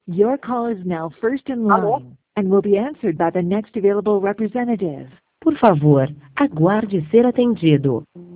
Your call is now first in Alô? line and will be answered by the next available representative. Por favor, aguarde ser atendido.